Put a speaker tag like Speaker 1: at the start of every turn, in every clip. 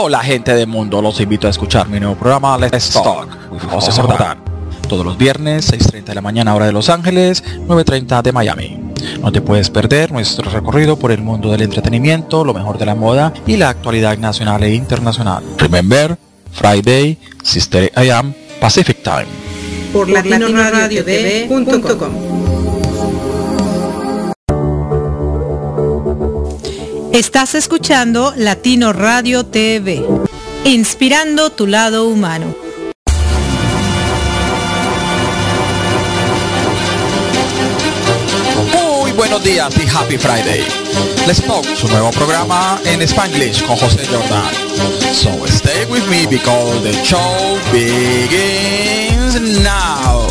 Speaker 1: Hola gente del mundo, los invito a escuchar mi nuevo programa Let's Talk with José Jordán. Todos los viernes, 6:30 de la mañana hora de Los Ángeles, 9:30 de Miami. No te puedes perder nuestro recorrido por el mundo del entretenimiento, lo mejor de la moda y la actualidad nacional e internacional. Remember, Friday, 6:30 AM, Pacific Time.
Speaker 2: Por latinoradiotv.com.
Speaker 3: Estás escuchando Latino Radio TV, inspirando tu lado humano.
Speaker 1: Muy buenos días y Happy Friday. Let's Talk, su nuevo programa en Spanglish con José Jordán. So stay with me because the show begins now.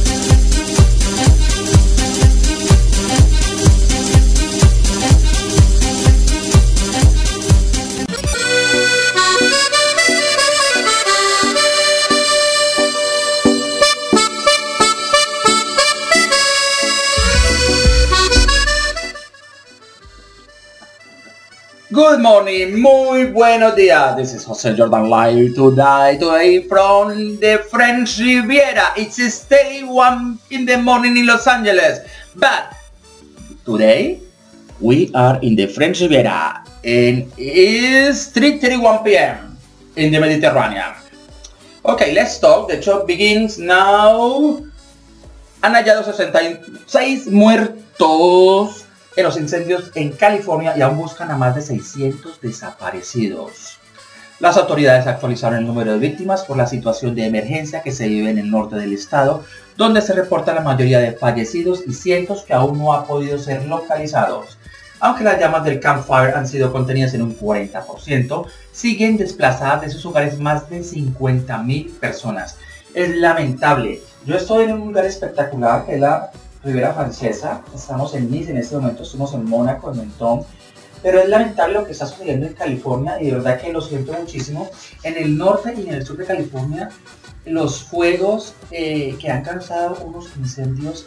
Speaker 4: Good morning, muy buenos días. This is José Jordán live today from the French Riviera. It's still 1 in the morning in Los Angeles, but today we are in the French Riviera and it's 3:31 p.m. in the Mediterranean. Okay, let's talk. The show begins now. Han hallado 66 muertos en los incendios en California y aún buscan a más de 600 desaparecidos. Las autoridades actualizaron el número de víctimas por la situación de emergencia que se vive en el norte del estado, donde se reporta la mayoría de fallecidos y cientos que aún no han podido ser localizados. Aunque las llamas del Camp Fire han sido contenidas en un 40%, siguen desplazadas de sus hogares más de 50,000 personas. Es lamentable. Yo estoy en un lugar espectacular que es la Riviera Francesa. Estamos en Nice en este momento, estamos en Mónaco, en Mentón, pero es lamentable lo que está sucediendo en California y de verdad que lo siento muchísimo. En el norte y en el sur de California, los fuegos que han causado unos incendios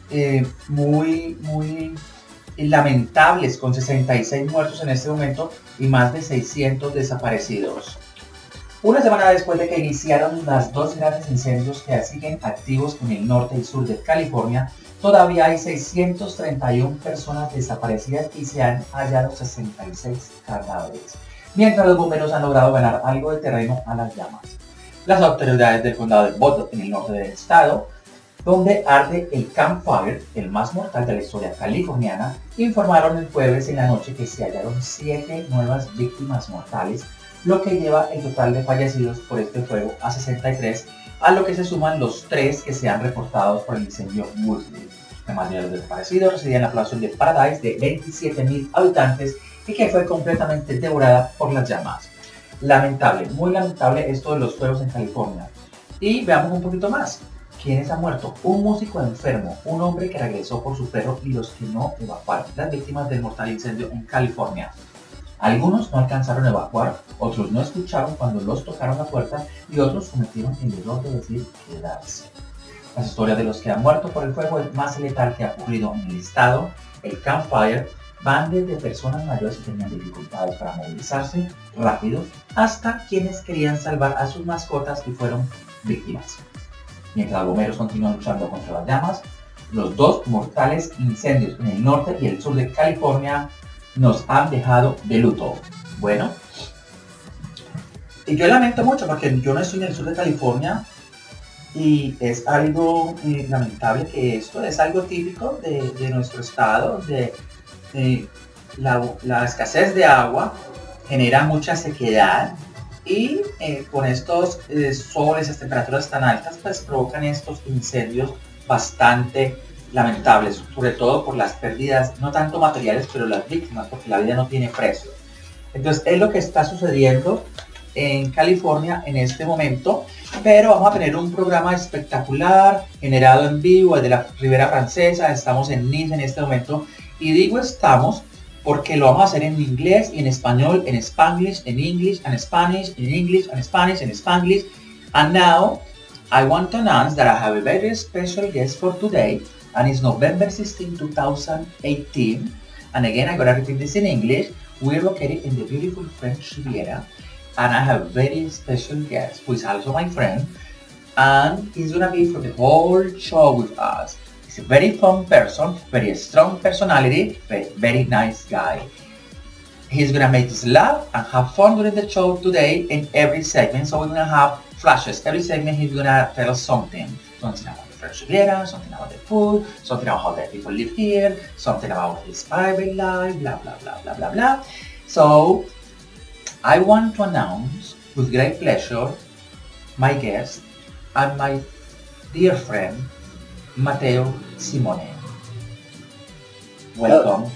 Speaker 4: muy lamentables, con 66 muertos en este momento y más de 600 desaparecidos. Una semana después de que iniciaron los dos grandes incendios que siguen activos en el norte y sur de California, todavía hay 631 personas desaparecidas y se han hallado 66 cadáveres, mientras los bomberos han logrado ganar algo de terreno a las llamas. Las autoridades del condado de Butler, en el norte del estado, donde arde el Camp Fire, el más mortal de la historia californiana, informaron el jueves en la noche que se hallaron 7 nuevas víctimas mortales, lo que lleva el total de fallecidos por este fuego a 63, a lo que se suman los 3 que se han reportado por el incendio Woodley. La mayoría de los desaparecidos residían en la población de Paradise de 27,000 habitantes y que fue completamente devorada por las llamas. Lamentable, muy lamentable esto de los fuegos en California. Y veamos un poquito más. ¿Quiénes han muerto? Un músico enfermo, un hombre que regresó por su perro y los que no evacuaron, las víctimas del mortal incendio en California. Algunos no alcanzaron a evacuar, otros no escucharon cuando los tocaron la puerta y otros cometieron el error de decir quedarse. Las historias de los que han muerto por el fuego más letal que ha ocurrido en el estado, el Camp Fire, van desde personas mayores que tenían dificultades para movilizarse rápido hasta quienes querían salvar a sus mascotas y fueron víctimas. Mientras los bomberos continúan luchando contra las llamas, los 2 mortales incendios en el norte y el sur de California nos han dejado de luto. Bueno, y yo lamento mucho porque yo no estoy en el sur de California y es algo lamentable que esto es algo típico de nuestro estado, la escasez de agua genera mucha sequedad y con estos soles, estas temperaturas tan altas, pues provocan estos incendios bastante lamentables, sobre todo por las pérdidas, no tanto materiales, pero las víctimas, porque la vida no tiene precio. Entonces es lo que está sucediendo en California en este momento, pero vamos a tener un programa espectacular generado en vivo desde la Riviera Francesa. Estamos en Nice en este momento y digo estamos porque lo vamos a hacer en inglés y en español, en Spanglish, en English, en Spanish, en English, en Spanish, en Spanglish. And now I want to announce that I have a very special guest for today, and it's November 16, 2018. And again, I'm gonna repeat this in English. We're located in the beautiful French Riviera, and I have a very special guest who is also my friend, and he's gonna be for the whole show with us. He's a very fun person, very strong personality, very nice guy. He's gonna make us laugh and have fun during the show today in every segment. So we're gonna have flashes. Every segment he's gonna tell us something. Something about the French Riviera, something about the food, something about how the people live here, something about his private life, blah blah blah blah blah blah. So I want to announce with great pleasure my guest and my dear friend Matteo Simone. Welcome.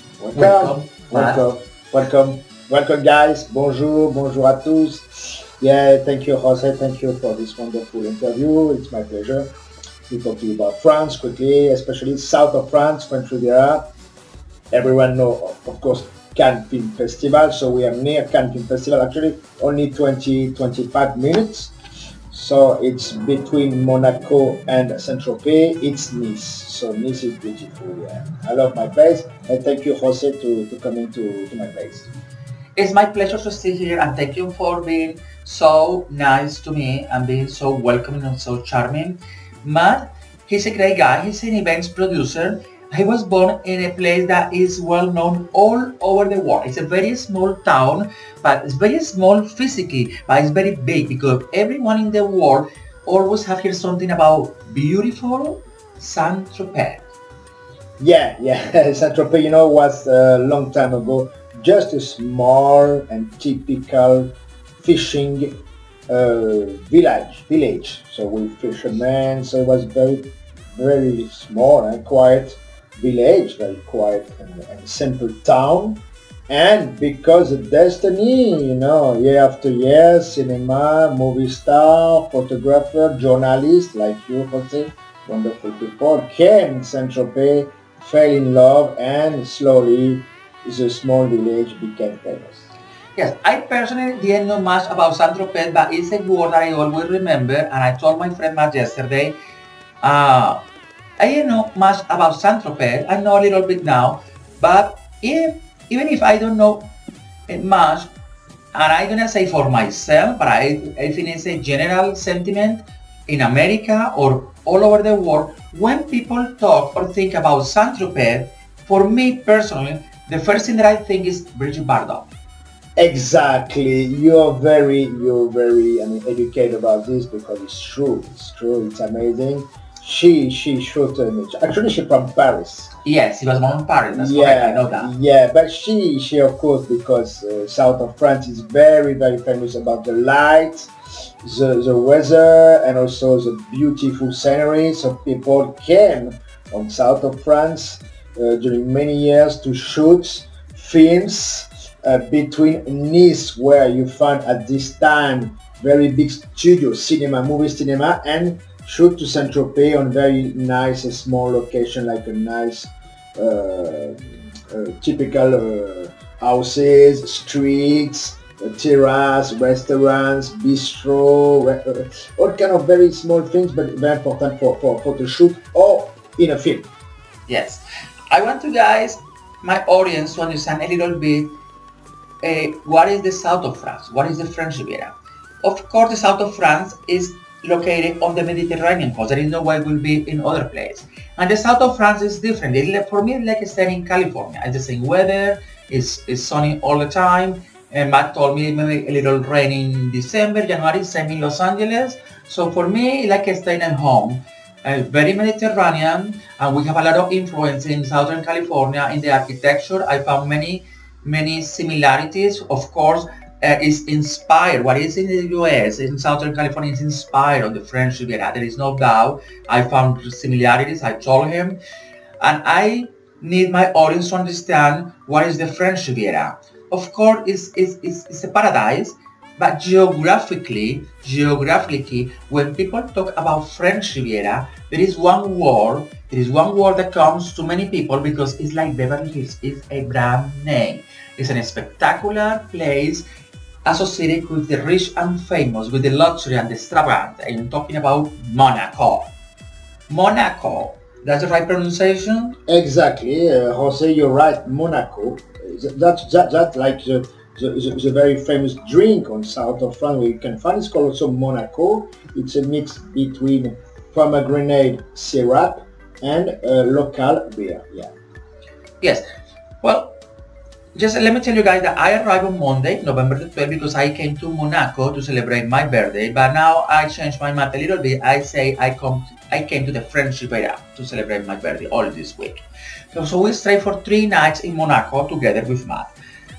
Speaker 2: Welcome guys. Bonjour à tous. Yeah, thank you Jose, thank you for this wonderful interview. It's my pleasure to talk to you about France quickly, especially south of France, French Riviera. Everyone know, of course, Cannes Film Festival, so we are near Cannes Film Festival, actually only 20-25 minutes. So it's between Monaco and Saint-Tropez. It's Nice. So Nice is beautiful. Yeah. I love my place, and thank you, Jose, to come into my place.
Speaker 4: It's my pleasure to stay here, and thank you for being so nice to me and being so welcoming and so charming. Matt, he's a great guy. He's an events producer. He was born in a place that is well known all over the world. It's a very small town, but it's very small physically, but it's very big because everyone in the world always have heard something about beautiful Saint-Tropez.
Speaker 2: Yeah, Saint-Tropez, was a long time ago just a small and typical fishing village. So with fishermen, so it was very, very small and quiet village, very quiet and simple town. And because of destiny, year after year, cinema, movie star, photographer, journalist like you, Jose, wonderful people, came in Saint-Tropez, fell in love, and slowly the small village became famous.
Speaker 4: Yes, I personally didn't know much about Saint-Tropez, but it's a word that I always remember, and I told my friend Matt yesterday, I didn't know much about Saint-Tropez. I know a little bit now, but even if I don't know much, and I'm gonna say for myself, but I think it's a general sentiment in America or all over the world, when people talk or think about Saint-Tropez, for me personally, the first thing that I think is Brigitte Bardot.
Speaker 2: Exactly. You're very educated about this because it's true. It's amazing. She shot actually she's from Paris.
Speaker 4: Yes, he was born in Paris. That's correct. I know that.
Speaker 2: Yeah, but she of course, because south of France is very, very famous about the light, the weather, and also the beautiful scenery. So people came from south of France during many years to shoot films between Nice, where you find at this time very big studio movie cinema, and shoot to Saint-Tropez on very nice small location, like a nice typical houses, streets, terrace, restaurants, bistro, all kind of very small things, but very important for photo shoot or in a film.
Speaker 4: Yes, I want you guys, my audience, to understand a little bit what is the south of France, what is the French Riviera. Of course, the south of France is located on the Mediterranean coast. There is no way it will be in other places. And the south of France is different. For me, it's like staying in California. It's the same weather, it's sunny all the time. And Matt told me maybe a little rain in December, January, same in Los Angeles. So for me, it's like staying at home. Very Mediterranean, and we have a lot of influence in Southern California in the architecture. I found many similarities. Of course, is inspired. What is in the US, in Southern California, is inspired on the French Riviera. There is no doubt. I found similarities. I told him, and I need my audience to understand what is the French Riviera. Of course, it's a paradise, but geographically, when people talk about French Riviera, there is one word that comes to many people because it's like Beverly Hills. It's a brand name. It's a spectacular place associated with the rich and famous, with the luxury and the extravagant. I'm talking about Monaco. Monaco. That's the right pronunciation?
Speaker 2: Exactly, Jose, you're right. Monaco. That's like the very famous drink on south of France where you can find. It's called also Monaco. It's a mix between pomegranate syrup and local beer. Yeah.
Speaker 4: Yes. Well, just let me tell you guys that I arrived on Monday, November the 12th, because I came to Monaco to celebrate my birthday. But now I changed my mind a little bit. I say I came to the French Riviera to celebrate my birthday all this week. So we stayed for 3 nights in Monaco together with Matt.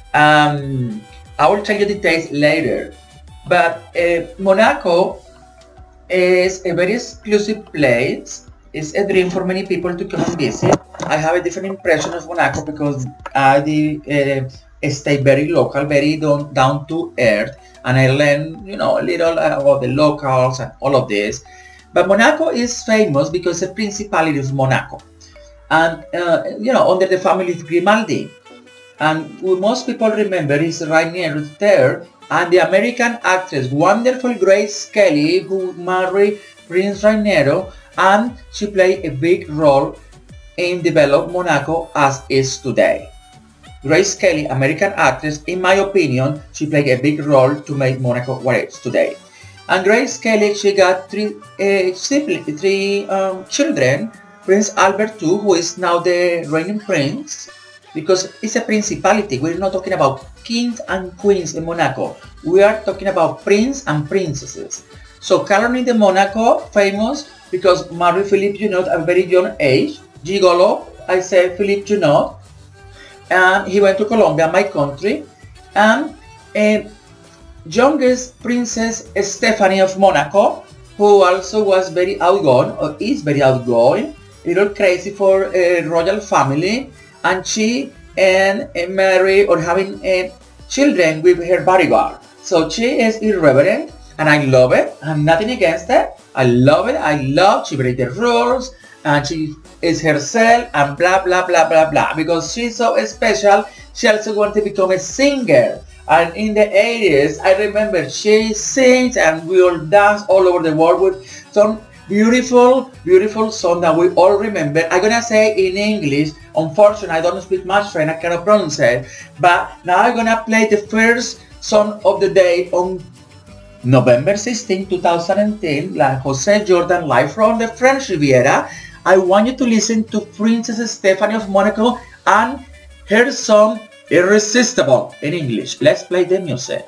Speaker 4: I will tell you details later. But Monaco is a very exclusive place. It's a dream for many people to come and visit. I have a different impression of Monaco because I stay very local, very down to earth, and I learn, a little about the locals and all of this. But Monaco is famous because the Principality of Monaco, and under the family of Grimaldi. And what most people remember is Rainier III and the American actress, wonderful Grace Kelly, who married Prince Rainiero, and she played a big role in developing Monaco as is today. Grace Kelly, American actress, in my opinion, she played a big role to make Monaco what it is today. And Grace Kelly, she got three children. Prince Albert II, who is now the reigning prince, because it's a principality. We're not talking about kings and queens in Monaco. We are talking about prince and princesses. So Caroline de Monaco, famous because married Philippe Junot at a very young age. Gigolo, I say Philippe Junot. And he went to Colombia, my country. And youngest Princess Stephanie of Monaco, who also was very outgoing, or is very outgoing, a little crazy for a royal family. And she married or having children with her bodyguard. So she is irreverent, and I love it. I'm nothing against it. I love it. She breaks the rules, and she is herself, and blah blah blah blah blah. Because she's so special, she also wanted to become a singer. And in the 80s, I remember she sings, and we all dance all over the world with some beautiful song that we all remember. I'm gonna say in English. Unfortunately, I don't speak much French, I cannot pronounce it. But now I'm gonna play the first song of the day on November 16, 2010, La Jose Jordan live from the French Riviera. I want you to listen to Princess Stephanie of Monaco and her song Irresistible in English. Let's play the music.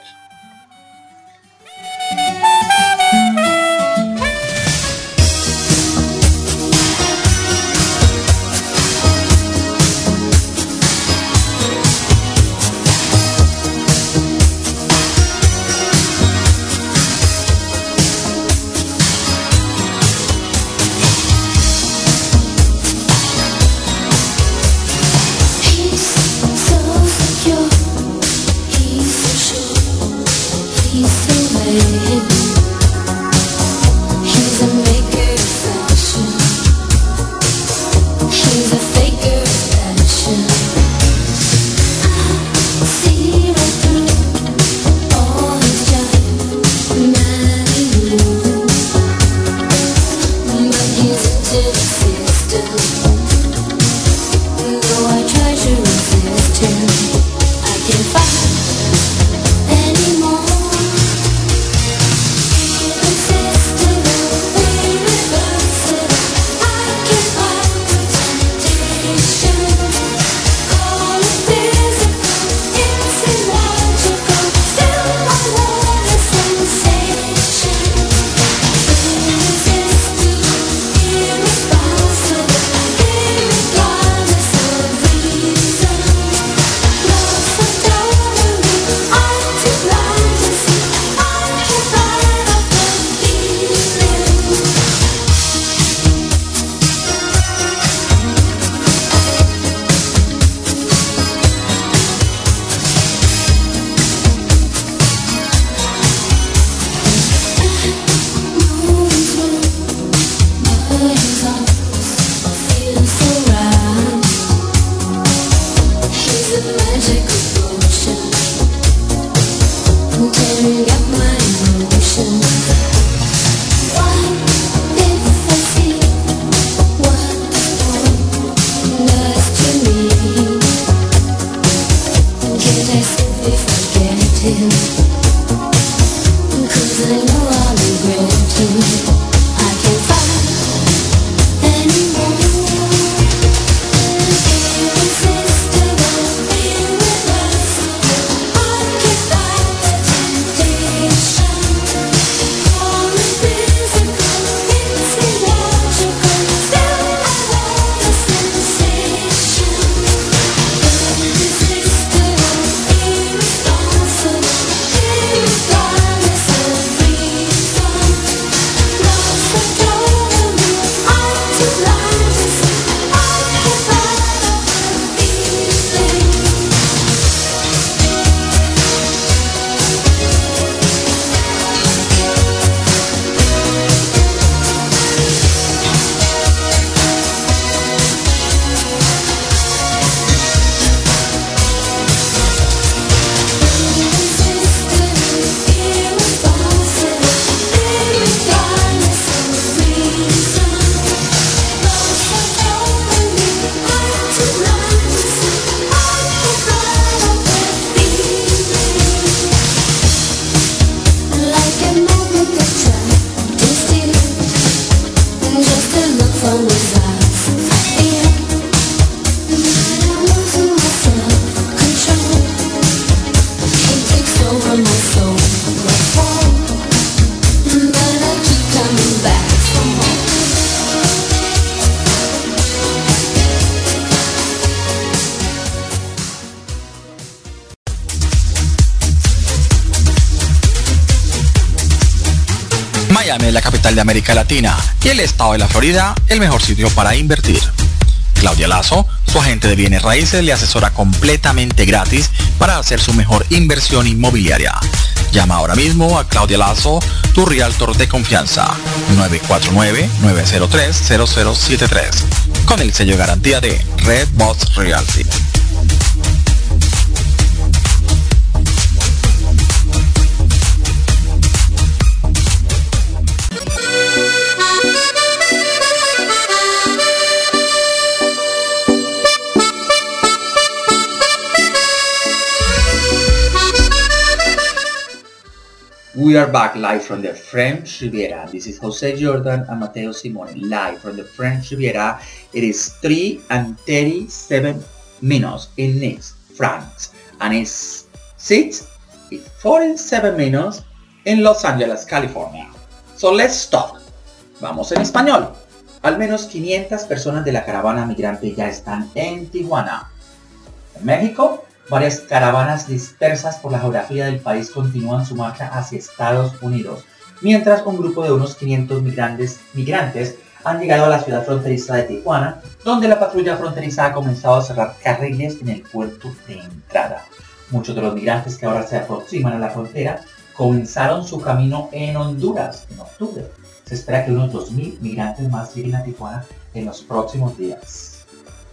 Speaker 5: Yes.
Speaker 1: Miami es la capital de América Latina y el estado de la Florida el mejor sitio para invertir. Claudia Lazo, su agente de bienes raíces, le asesora completamente gratis para hacer su mejor inversión inmobiliaria. Llama ahora mismo a Claudia Lazo, tu realtor de confianza, 949-903-0073, con el sello de garantía de Red Box Realty.
Speaker 4: We are back live from the French Riviera. This is Jose Jordan and Matteo Simone live from the French Riviera. It is 3:37 in Nice, France, and it's 6:47 in Los Angeles, California. So let's talk. Vamos en español. Al menos 500 personas de la caravana migrante ya están en Tijuana. En México, varias caravanas dispersas por la geografía del país continúan su marcha hacia Estados Unidos, mientras un grupo de unos 500 migrantes han llegado a la ciudad fronteriza de Tijuana, donde la patrulla fronteriza ha comenzado a cerrar carriles en el puerto de entrada. Muchos de los migrantes que ahora se aproximan a la frontera comenzaron su camino en Honduras en octubre. Se espera que unos 2.000 migrantes más lleguen a Tijuana en los próximos días.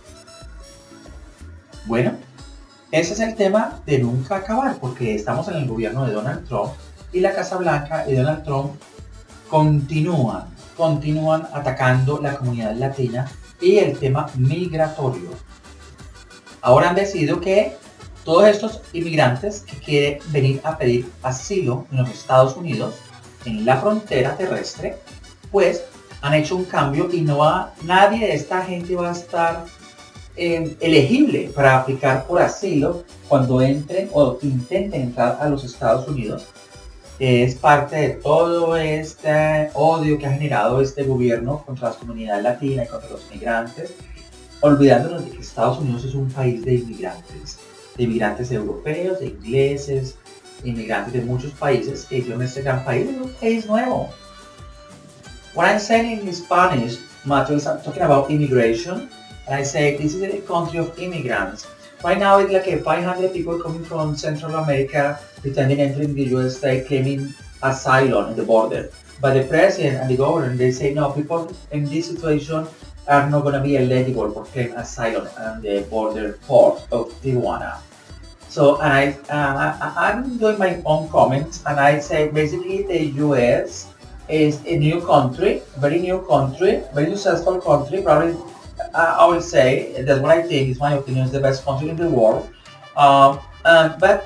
Speaker 4: Bueno, ese es el tema de nunca acabar, porque estamos en el gobierno de Donald Trump y la Casa Blanca y Donald Trump continúan atacando la comunidad latina y el tema migratorio. Ahora han decidido que todos estos inmigrantes que quieren venir a pedir asilo en los Estados Unidos, en la frontera terrestre, pues han hecho un cambio y nadie de esta gente va a estar elegible para aplicar por asilo cuando entren o intenten entrar a los Estados Unidos. Es parte de todo este odio que ha generado este gobierno contra la comunidad latina y contra los migrantes, olvidándonos de que Estados Unidos es un país de inmigrantes europeos, de ingleses, inmigrantes de muchos países que hicieron este gran país. Es un país nuevo. When I'm saying in Spanish, Matthew, I'm talking about immigration. And I say this is a country of immigrants. Right now it's like 500 people coming from Central America pretending entering the US state claiming asylum at the border. But the president and the government, they say no, people in this situation are not going to be eligible for claim asylum at the border port of Tijuana. So, and I'm doing my own comments, and I say basically the US is a new country, very successful country, probably. I will say that's what I think is my opinion is the best country in the world, but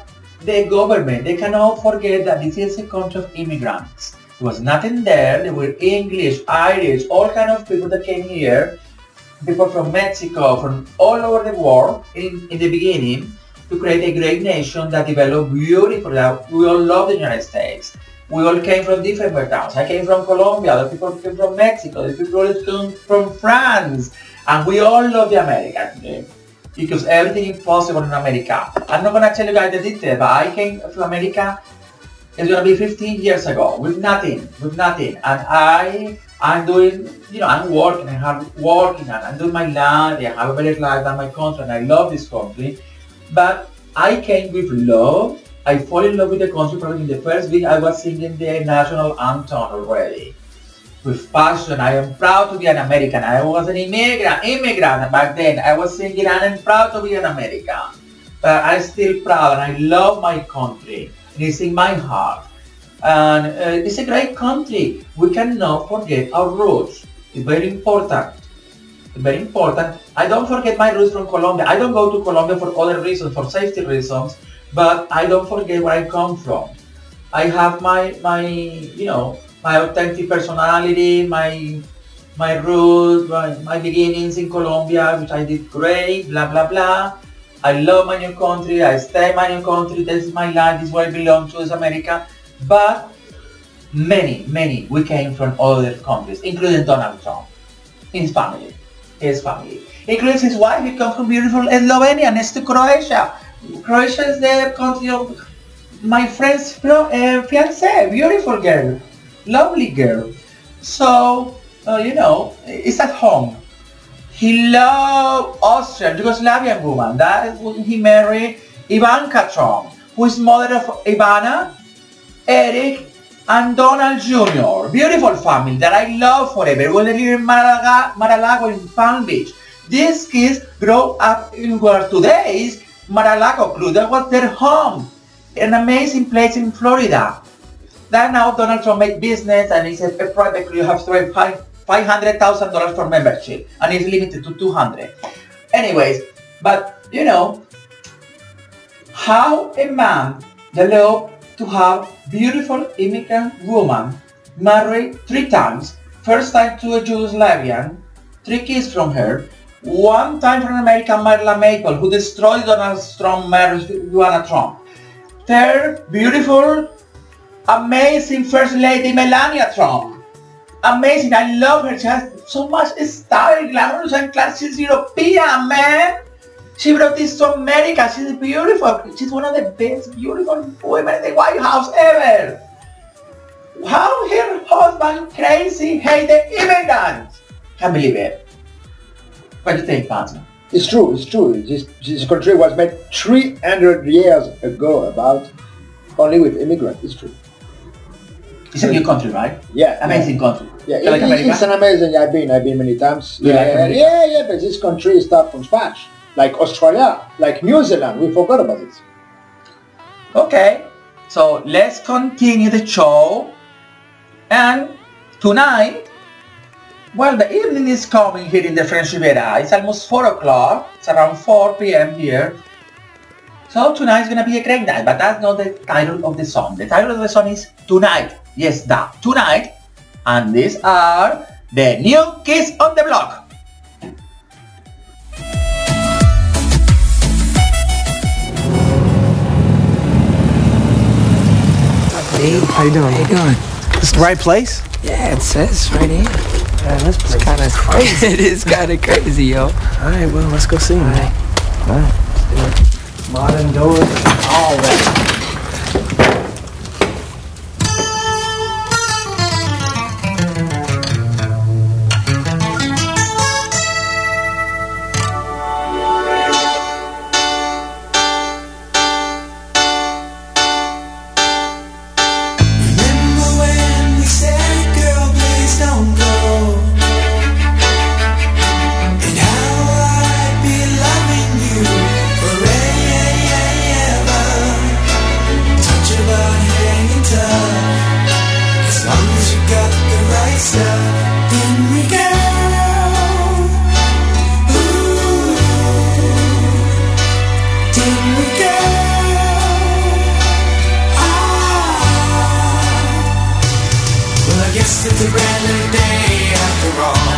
Speaker 4: the government, they cannot forget that this is a country of immigrants. There was nothing there. There were English, Irish, all kind of people that came here, people from Mexico, from all over the world in the beginning, to create a great nation that developed beautifully. We all love the United States. We all came from different backgrounds. I came from Colombia, other people came from Mexico, other people came from France, and we all love the American dream because everything is possible in America. I'm not going to tell you guys the details, but I came to America, it's going to be 15 years ago, with nothing, and I'm doing, I'm working, and I'm doing my land, I have a better life than my country, and I love this country, but I came with love. I fall in love with the country probably in the first week. I was singing the national anthem already. With passion, I am proud to be an American. I was an immigrant back then. I was singing and I'm proud to be an American. But I'm still proud and I love my country. It's in my heart. And it's a great country. We cannot forget our roots. It's very important. Very important. I don't forget my roots from Colombia. I don't go to Colombia for other reasons, for safety reasons. But I don't forget where I come from. I have my authentic personality, my roots, my beginnings in Colombia, which I did great, blah, blah, blah. I love my new country, I stay in my new country, this is my life, this is where I belong to, is America. But many, we came from other countries, including Donald Trump, his family, including his wife. He comes from beautiful Slovenia next to Croatia. Croatia is the country of my friend's fiancée, beautiful girl, lovely girl. So, it's at home. He loved Austrian, Yugoslavian woman. That is when he married Ivanka Trump, who is mother of Ivana, Eric, and Donald Jr. Beautiful family that I love forever. We live in Mar-a-Lago in Palm Beach. These kids grow up in where today is Mar-a-Lago Club. That was their home. An amazing place in Florida. That now Donald Trump made business and he said a private club, you have to pay $500,000 for membership and it's limited to 200. Anyways, but how a man developed to have beautiful immigrant woman married 3 times. First time to a Yugoslavian, 3 kids from her. 1 time from American, Marla Maple, who destroyed Donald Trump marriage with Ivana Trump. 3rd, beautiful, amazing First Lady Melania Trump. Amazing, I love her. She has so much style, glamorous and class. She's European, man. She brought this to America. She's beautiful. She's one of the best beautiful women in the White House ever. How her husband crazy hate the immigrants. Can't believe it. What do you think, Panza?
Speaker 2: It's true. This country was made 300 years ago about only with immigrants. It's true.
Speaker 4: It's a new country, right?
Speaker 2: Yeah.
Speaker 4: Amazing country.
Speaker 2: Yeah, it's an amazing. I've been many times. Yeah, but this country starts from scratch. Like Australia, like New Zealand, we forgot about it.
Speaker 4: Okay, so let's continue the show. And tonight, well, the evening is coming here in the French Riviera. It's almost 4 o'clock. It's around 4 p.m. here. So tonight is going to be a great night, but that's not the title of the song. The title of the song is Tonight. Yes, that. Tonight. And these are the New Kids on the Block.
Speaker 5: Hey, how you doing? This the right place?
Speaker 6: Yeah, it says right here.
Speaker 5: Yeah, this place
Speaker 6: kind of crazy. It is kind of crazy, yo.
Speaker 5: All right, well, let's go see him.
Speaker 6: All right.
Speaker 5: Let's do it. Modern doors, all that.
Speaker 7: Loving you forever. guess it's a brand new day after all.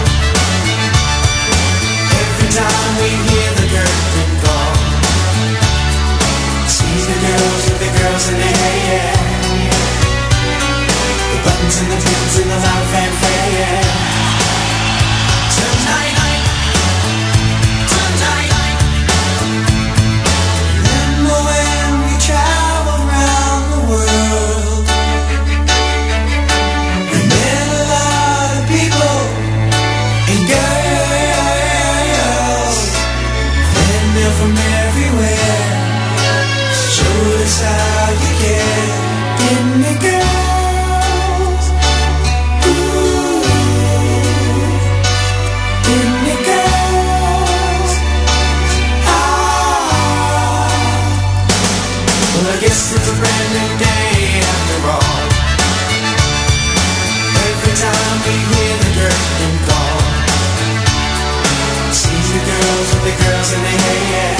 Speaker 7: Every time we hear the curtain call, see the girls with the girls in their hair, the buttons and the pins and the loud fanfare, yeah. Tonight, remember when we traveled around the world, we met a lot of people and girls, and they're from everywhere, showed us how you care, didn't it, girls? Ooh, didn't it, girls? Well, I guess it's a brand new day after all. Every time we hear the curtain call, see the girls with the girls in their hair,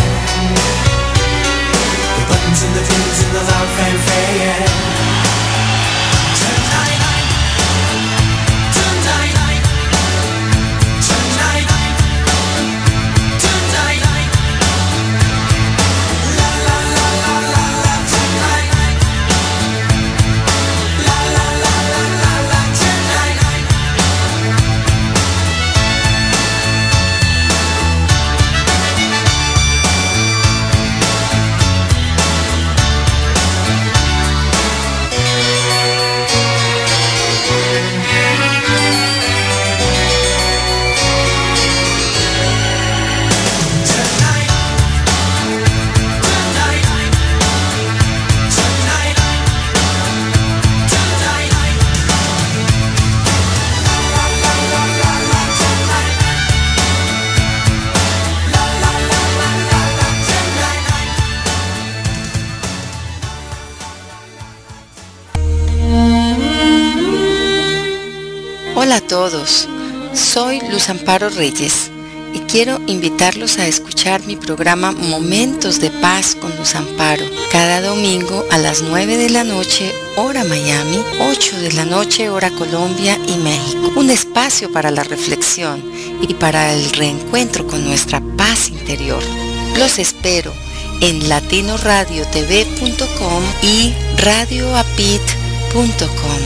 Speaker 7: the buttons and the pins and the loud fanfare, yeah. Tonight, tonight, tonight, tonight, la la la la la la, tonight, la la la la la la, tonight.
Speaker 8: Hola a todos, soy Luz Amparo Reyes y quiero invitarlos a escuchar mi programa Momentos de Paz con Luz Amparo, cada domingo a las 9 de la noche, hora Miami, 8 de la noche, hora Colombia y México. Un espacio para la reflexión y para el reencuentro con nuestra paz interior. Los espero en latinoradiotv.com y radioapit.com.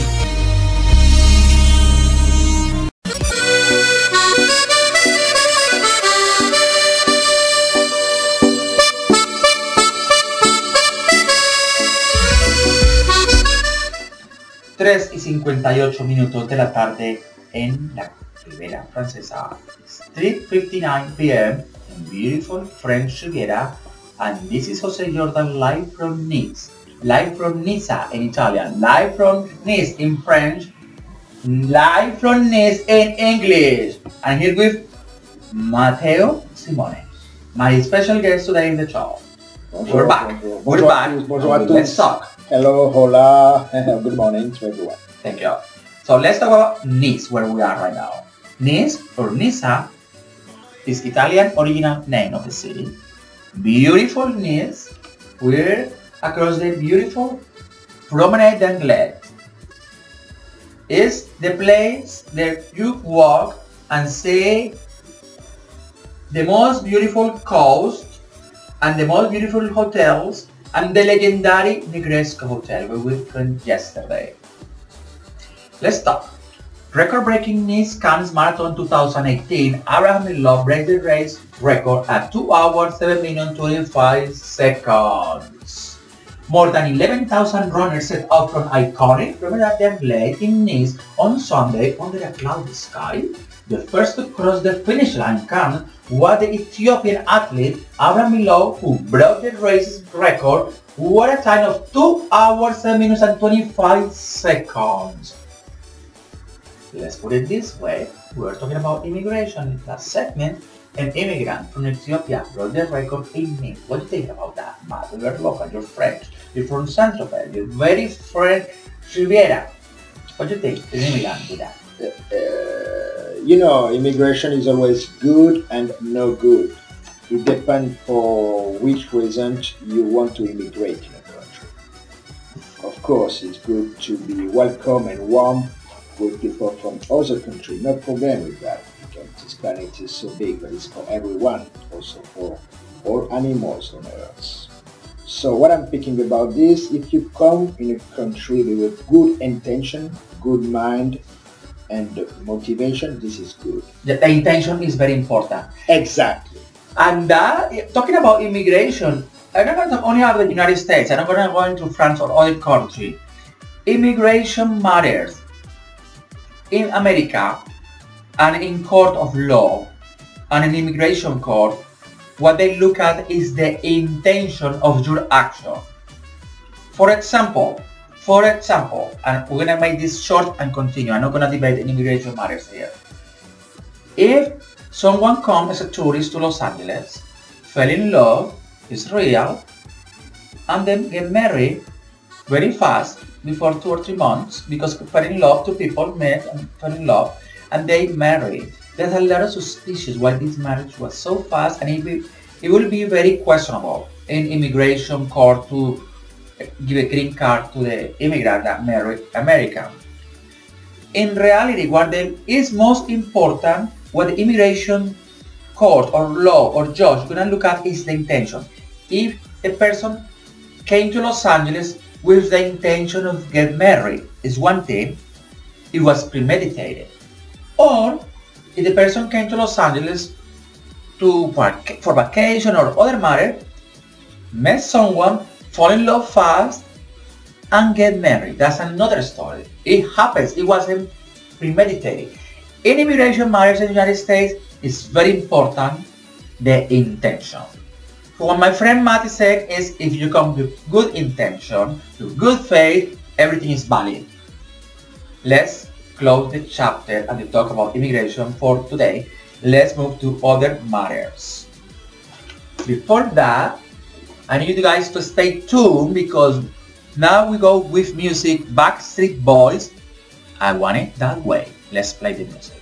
Speaker 4: Tres y 58 minutos de la tarde en la Riviera Francesa. It's 3:59 p.m. in beautiful French Riviera, and this is Jose Jordan live from Nice, live from Nizza in Italian, live from Nice in French, live from Nice in English, and here with Matteo Simone, my special guest today in the show.
Speaker 2: Bonjour,
Speaker 4: We're back.
Speaker 2: bonjour.
Speaker 4: We're
Speaker 2: Bonjour
Speaker 4: back.
Speaker 2: à tous, bonjour à tous.
Speaker 4: Let's talk.
Speaker 2: Hello, hola, good morning to everyone.
Speaker 4: Thank you. So let's talk about Nice, where we are right now. Nice, or Nizza, is Italian original name of the city. Beautiful Nice, we're across the beautiful Promenade d'Anglais. Is the place that you walk and see the most beautiful coast and the most beautiful hotels and the legendary Negresco Hotel where we went yesterday. Let's talk. Record-breaking Nice Cannes Marathon 2018, Abraham Love breaks the race record at 2 hours, 7 minutes, 25 seconds. More than 11,000 runners set out from iconic Promenade d'Anglais in Nice on Sunday under a cloudy sky. The first to cross the finish line Cannes was the Ethiopian athlete Abraham Love, who broke the race's record with a time of 2 hours, 7 minutes and 25 seconds. Let's put it this way, we're talking about immigration in last segment. An immigrant from Ethiopia broke the record in Nice. What do you think about that, Matt? You're local, you're French, you're from Saint-Tropez, you're very French Riviera. What do you think, an immigrant did that?
Speaker 2: You know, immigration is always good and no good. It depends for which reason you want to immigrate in a country. Of course, it's good to be welcome and warm with people from other countries. No problem with that, because this planet is so big, but it's for everyone, also for all animals on Earth. So what I'm thinking about this, if you come in a country with good intention, good mind, and motivation, this is good.
Speaker 4: The intention is very important.
Speaker 2: Exactly.
Speaker 4: And talking about immigration, I'm not going to only have the United States, I'm not going to go into France or other country. Immigration matters in America and in court of law and in immigration court. What they look at is the intention of your action. For example, and we're gonna make this short and continue. I'm not gonna debate immigration matters here. If someone comes as a tourist to Los Angeles, fell in love, is real, and then get married very fast, before 2 or 3 months, because fell in love, two people met and fell in love, and they married. There's a lot of suspicion why this marriage was so fast, and it will be very questionable in immigration court to give a green card to the immigrant that married American. In reality, what is most important, what the immigration court or law or judge gonna look at is the intention. If a person came to Los Angeles with the intention of get married, is one thing, it was premeditated. Or if the person came to Los Angeles for vacation or other matter, met someone, fall in love fast, and get married. That's another story. It happens. It wasn't premeditated. In immigration matters in the United States, it's very important, the intention. So what my friend Matty said is, if you come with good intention, with good faith, everything is valid. Let's close the chapter and the talk about immigration for today. Let's move to other matters. Before that, I need you guys to stay tuned, because now we go with music. Backstreet Boys, I Want It That Way. Let's play the music.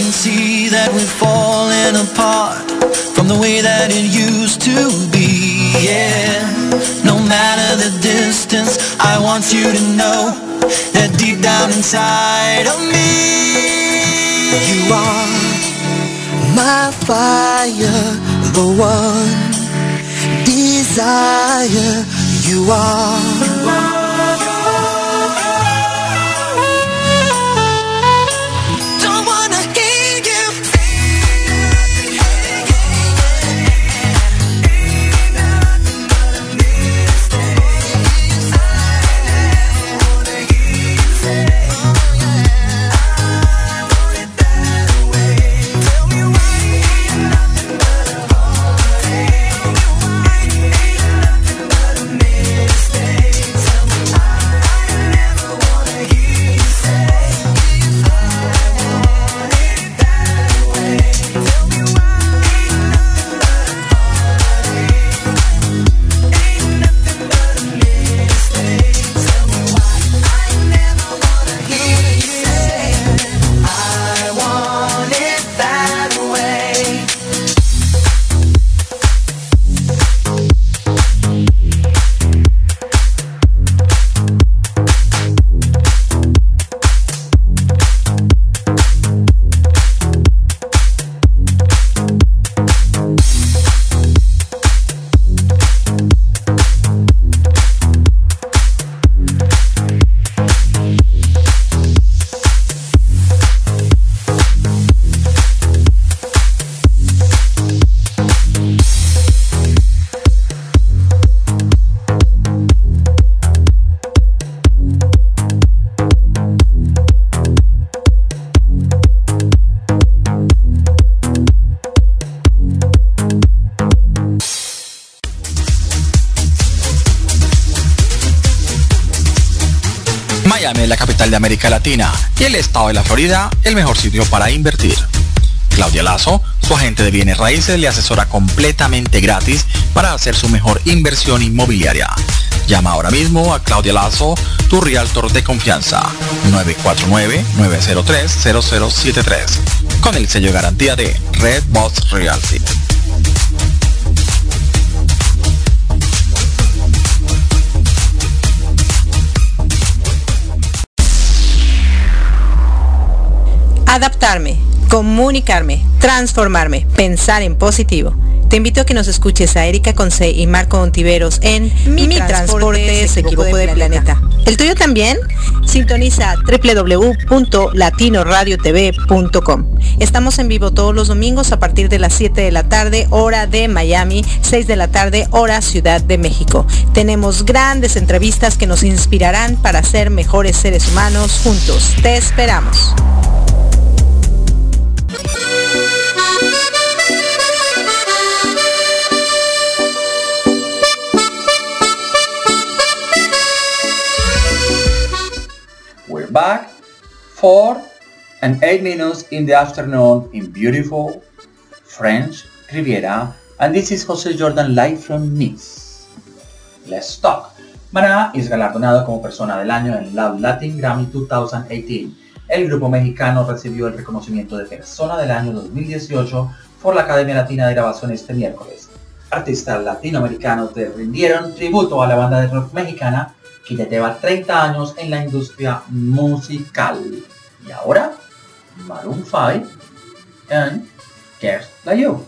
Speaker 7: See that we've fallen apart from the way that it used to be. yeah. No matter the distance, I want you to know that deep down inside of me, you are my fire, the one desire. You are.
Speaker 1: Miami es la capital de América Latina y el estado de la Florida el mejor sitio para invertir. Claudia Lazo, su agente de bienes raíces, le asesora completamente gratis para hacer su mejor inversión inmobiliaria. Llama ahora mismo a Claudia Lazo, tu realtor de confianza, 949-903-0073, con el sello de garantía de Red Boss Realty.
Speaker 3: Adaptarme, comunicarme, transformarme, pensar en positivo. Te invito a que nos escuches a Erika Conce y Marco Ontiveros en Mi transporte se equivocó de planeta. ¿El tuyo también? Sintoniza www.latinoradiotv.com. Estamos en vivo todos los domingos a partir de las 7 de la tarde, hora de Miami, 6 de la tarde, hora Ciudad de México. Tenemos grandes entrevistas que nos inspirarán para ser mejores seres humanos juntos. Te esperamos.
Speaker 4: We're back 4 and 8 minutes in the afternoon in beautiful French Riviera, and this is José Jordan live from Nice. Let's talk. Maná es galardonado como persona del año en la Latin Grammy 2018. El grupo mexicano recibió el reconocimiento de persona del año 2018 por la Academia Latina de Grabación este miércoles. Artistas latinoamericanos le rindieron tributo a la banda de rock mexicana que ya lleva 30 años en la industria musical. Y ahora, Maroon 5 and Girls Like You.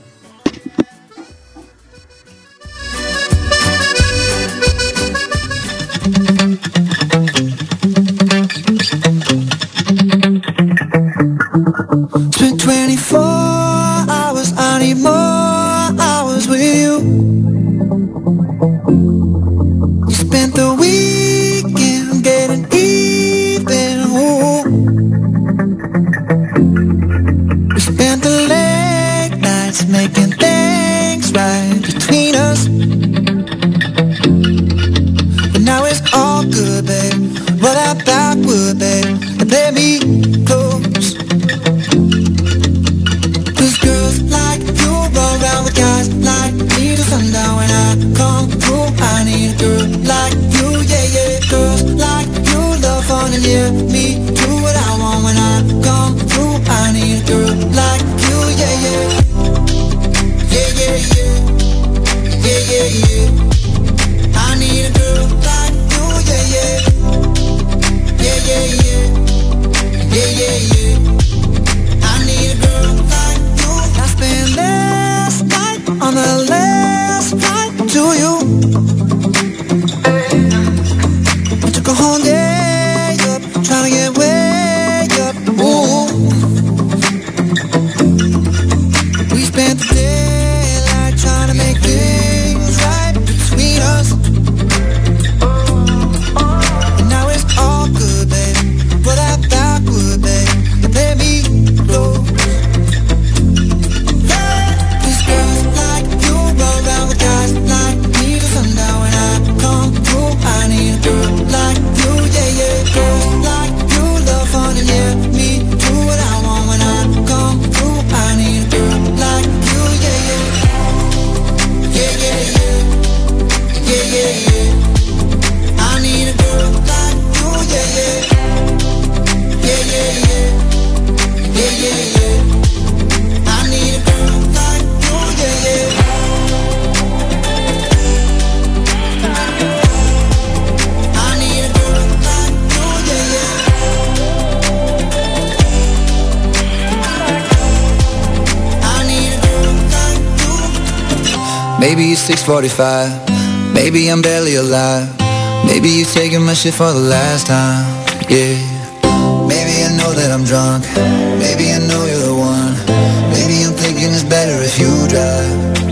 Speaker 7: It's been 24 hours, I need more hours with you. You spent the weekend getting even, ooh. We spent the late nights making things right between us. But now it's all good, babe. Roll that backward, babe, and let me close. Cause girls like you run around with guys like me till sundown. When I come through, I need a girl like you, yeah, yeah. Girls like you love fun and yeah, me do what I want. When I come through, I need a girl like you, yeah, yeah. Yeah, yeah, yeah. Yeah, yeah, yeah. Maybe it's 6:45. Maybe I'm barely alive. Maybe you're taking my shit for the last time. Yeah. Maybe I know that I'm drunk. Maybe I know you're the one. Maybe I'm thinking it's better if you drive.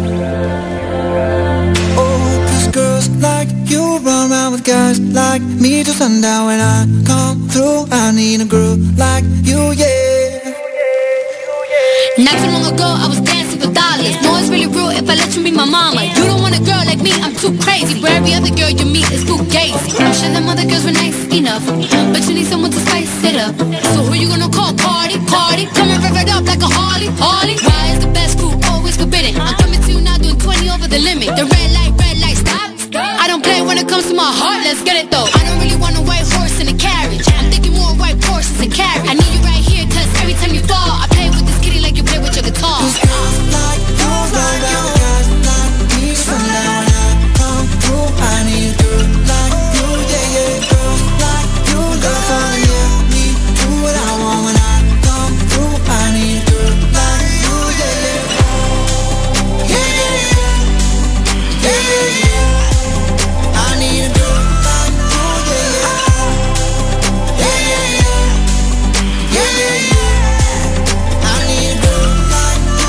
Speaker 7: Oh, 'cause girls like you run around with guys like me till sundown. When I come through, I need a girl like you, yeah.
Speaker 9: Not too long ago, I was dancing for dollars. No, it's really real if I let you be my mama. You don't want a girl like me, I'm too crazy. But every other girl you meet is too gazy. I'm sure them other girls were nice enough, but you need someone to spice it up. So who you gonna call? Cardi, Cardi. Come and rev it up like a Harley, Harley. Why is the best crew always forbidden? I'm coming to you now doing 20 over the limit. The red light, stop. I don't play when it comes to my heart, let's get it though. I don't really want a white horse in a carriage. I'm thinking more white horses and carriage. I need you right here, cause every time you fall, I play with this kitty like you play with your guitar.
Speaker 7: Like you, like guys like me, sundown. When I come through, I need a girl like you, yeah, yeah. Girls like you, love on yeah. Me, do what I want when I come through. I need a girl like you, yeah, yeah. Yeah, yeah, yeah. Yeah, yeah, yeah. I need a girl like you, yeah, yeah. Yeah, yeah, yeah. Yeah, yeah, yeah. I need a girl like you.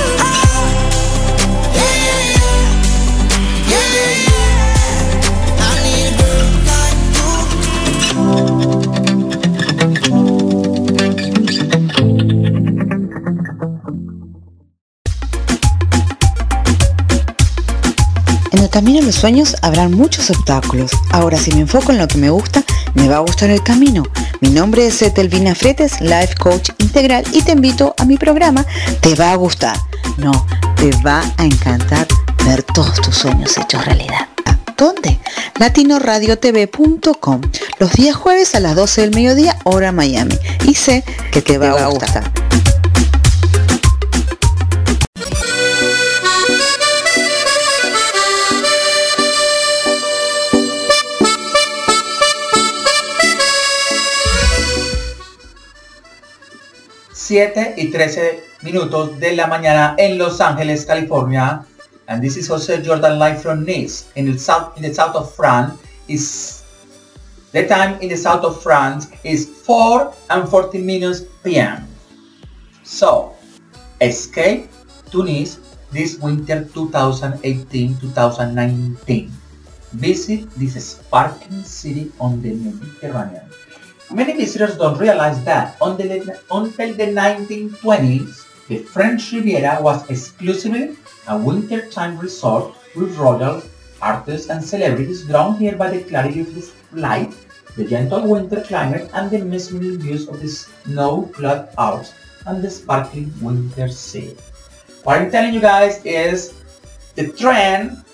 Speaker 7: Yeah, yeah, yeah. Yeah, yeah, yeah. I need a girl like you.
Speaker 10: En el camino de los sueños habrán muchos obstáculos. Ahora, si me enfoco en lo que me gusta, me va a gustar el camino. Mi nombre es Etelvina Fretes, Life Coach Integral, y te invito a mi programa Te va a gustar. No, te va a encantar ver todos tus sueños hechos realidad. ¿Dónde? latinoradiotv.com, los días jueves a las 12 del mediodía, hora Miami. Y sé que te va a gustar.
Speaker 4: Siete y 13 minutos de la mañana en Los Ángeles, California. And this is Jose Jordan live from Nice in the south of France. The time in the south of France is 4:40 p.m. So, escape to Nice this winter 2018-2019. Visit this sparkling city on the Mediterranean. Many visitors don't realize that until the 1920s, the French Riviera was exclusively a wintertime resort with royals, artists and celebrities drawn here by the clarity of the light, the gentle winter climate and the mesmeric views of the snow-clad Alps and the sparkling winter sea. What I'm telling you guys is the trend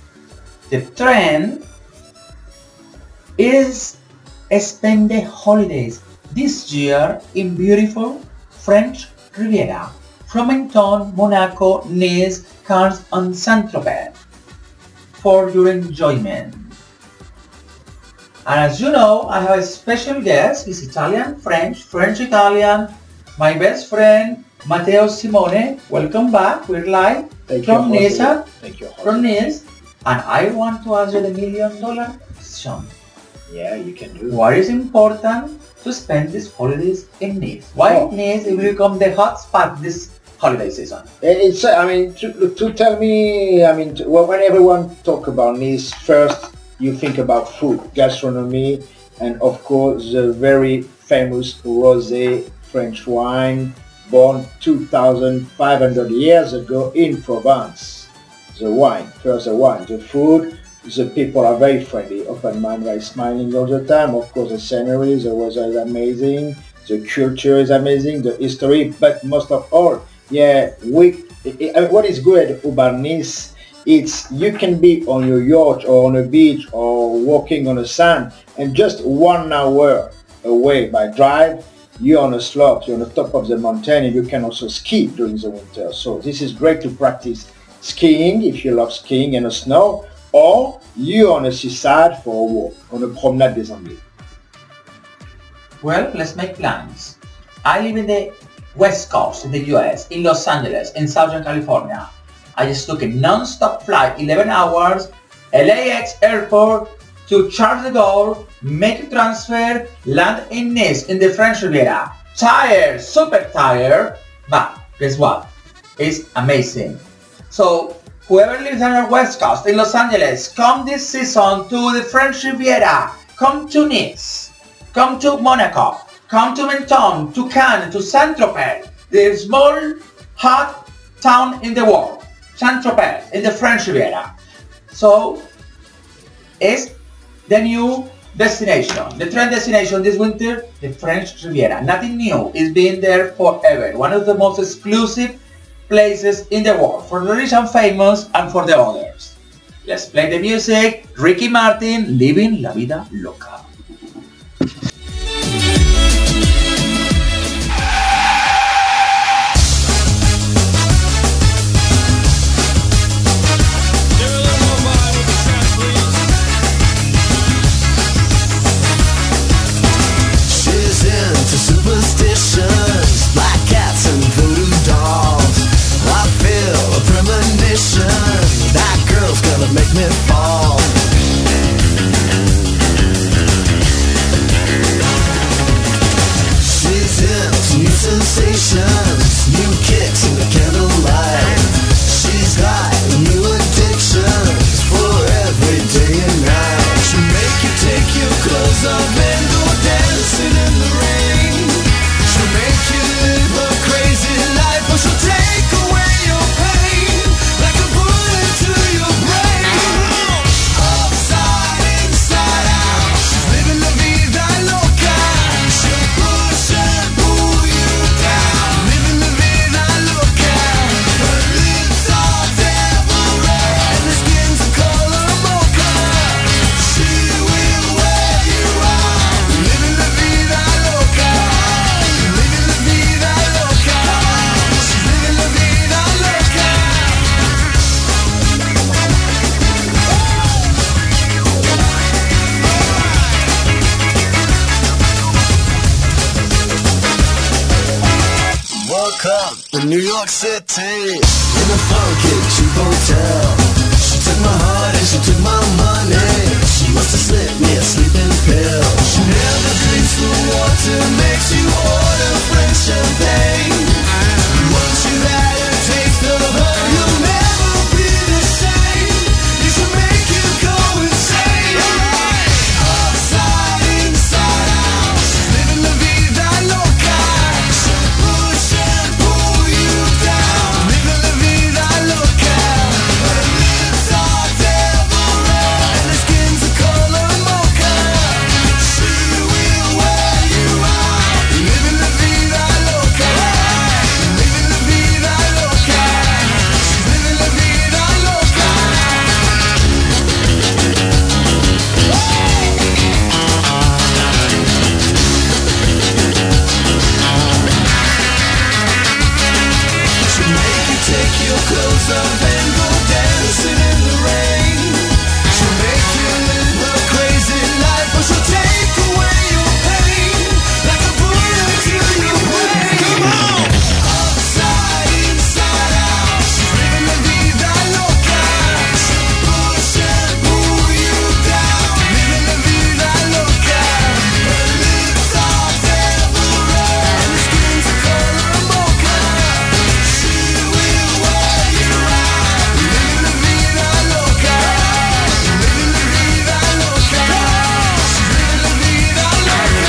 Speaker 4: is spend the holidays this year in beautiful French Riviera, Fromenton, Monaco, Nice, Cannes and Saint-Tropez for your enjoyment. And as you know, I have a special guest. He's Italian, French-Italian, my best friend Matteo Simone. Welcome back. We're live from Nice. From Nice. And I want to ask you the $1 million question.
Speaker 2: Yeah, you can do.
Speaker 4: What is important to spend these holidays in Nice? Why Nice will become the hot spot this holiday season?
Speaker 2: It's, I mean, to tell me, I mean, when everyone talk about Nice, first you think about food, gastronomy, and of course the very famous rosé French wine, born 2,500 years ago in Provence. The wine, first the wine, the food. The people are very friendly, open-minded, very smiling all the time. Of course, the scenery, the weather is amazing, the culture is amazing, the history, but most of all, what is good about Nice, it's you can be on your yacht or on a beach or walking on the sand, and just 1 hour away by drive, you're on a slope, you're on the top of the mountain, and you can also ski during the winter. So this is great to practice skiing if you love skiing and the snow, or you're on a seaside for a walk, on a promenade des Anglais.
Speaker 4: Well, let's make plans. I live in the West Coast in the US, in Los Angeles, in Southern California. I just took a non-stop flight, 11 hours, LAX airport to Charles de Gaulle, make a transfer, land in Nice in the French Riviera. Tired, super tired, but guess what? It's amazing. So whoever lives on our West Coast in Los Angeles, come this season to the French Riviera, come to Nice, come to Monaco, come to Menton, to Cannes, to Saint-Tropez, the small hot town in the world, Saint-Tropez, in the French Riviera. So it's the new destination, the trend destination this winter, the French Riviera. Nothing new, it's been there forever. One of the most exclusive places in the world, for the rich and famous and for the others. Let's play the music. Ricky Martin, Living La Vida Loca.
Speaker 7: Superstitions, black cats and voodoo dolls. I feel a premonition, that girl's gonna make me fall. She's into new sensations, new kicks in the candlelight. She's got new addictions for every day and night. She'll make you take your clothes off and go dancing in the rain. She'll make you live a crazy life, or she'll take away your pain like a bullet to your brain. Upside, inside out, she's living la vida loca. She'll push and pull you down, living la vida loca. Her lips are devil red and her skin's a color mocha. She will wear you out, living la vida loca. Living la vida loca. She's living la vida loca. Woke up in New York City in a funky cheap hotel. She took my heart and she took my money. She must have slipped me a sleeping pill. She never drinks the water, makes you order French champagne. Once you've had a taste of her, you'll never be the same. You should make you go insane. Upside, inside out, she's living la vida loca. She'll push and pull you down, living la vida loca. Her lips are devil red and her skin's a color mocha. She will wear you out, living la vida loca. Living la vida loca. She's living la vida loca. She'll make you take your clothes off and go dancing in the rain. She'll make you live a crazy life, or she'll take away your pain like a bullet to your brain. Come on! Upside, inside out, she's living la vida loca. She'll push and pull you down, living la vida loca. Her lips are devil red and her skin's a color mocha. She will wear you out, living la vida loca. Living la vida loca. She's living la vida loca.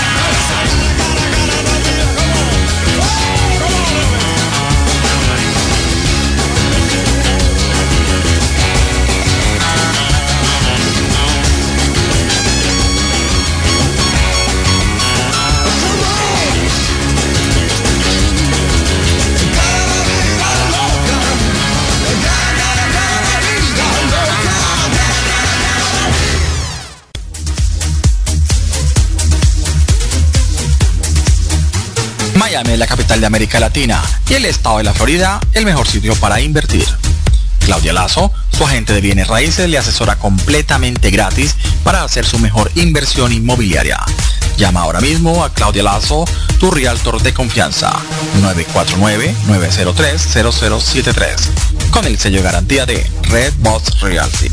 Speaker 1: Miami es la capital de América Latina y el estado de la Florida el mejor sitio para invertir. Claudia Lazo, su agente de bienes raíces, le asesora completamente gratis para hacer su mejor inversión inmobiliaria. Llama ahora mismo a Claudia Lazo, tu realtor de confianza, 949-903-0073. con el sello de garantía de Red Boss Realty.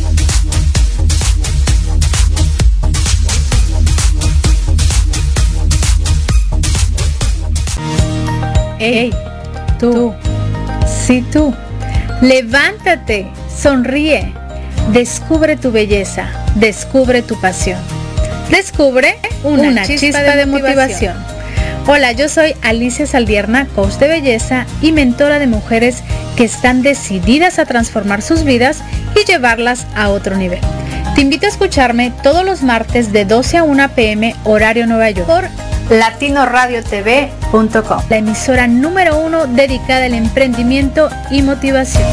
Speaker 11: Hey, tú, sí tú, levántate, sonríe, descubre tu belleza, descubre tu pasión, descubre una chispa de motivación. Hola, yo soy Alicia Saldierna, coach de belleza y mentora de mujeres que están decididas a transformar sus vidas y llevarlas a otro nivel. Te invito a escucharme todos los martes de 12 a 1 p.m. horario Nueva York por latinoradiotv.com, la emisora número 1 dedicada al emprendimiento y motivación.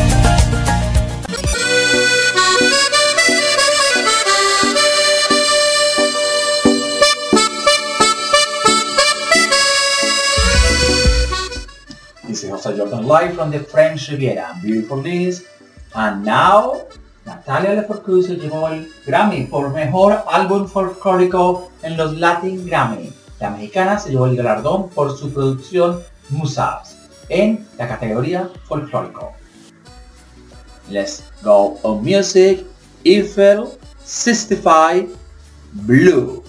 Speaker 4: This is Jose Jordan live from the French Riviera, beautiful ladies. And now, Natalia Lafourcade se llevó el Grammy por Mejor Álbum Folclórico en los Latin Grammy. La mexicana se llevó el galardón por su producción Musabs en la categoría folclórico. Let's go on music. Eiffel 65 Blue.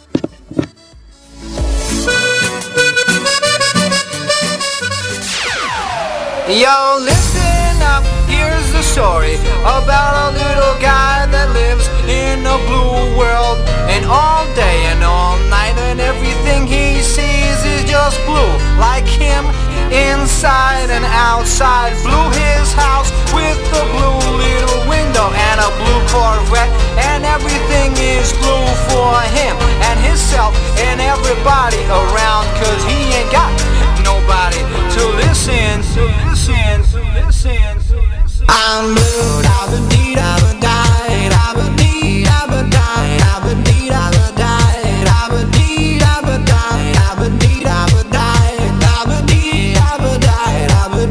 Speaker 12: Yo, listen up, here's the story about a little guy that lives in a blue world. And all day and all night and everything he sees is just blue. Like him, inside and outside. Blue his house with a blue little window and a blue Corvette. And everything is blue for him and himself and everybody around. Cause he ain't got nobody to listen, to listen, to listen, to listen. I'm blue, I've been need, I've been died, I've been need, I've been died, I've been need, I've been died, I've been need, I've been died, I've been need, I've been died, I've been need, I've been died, I've been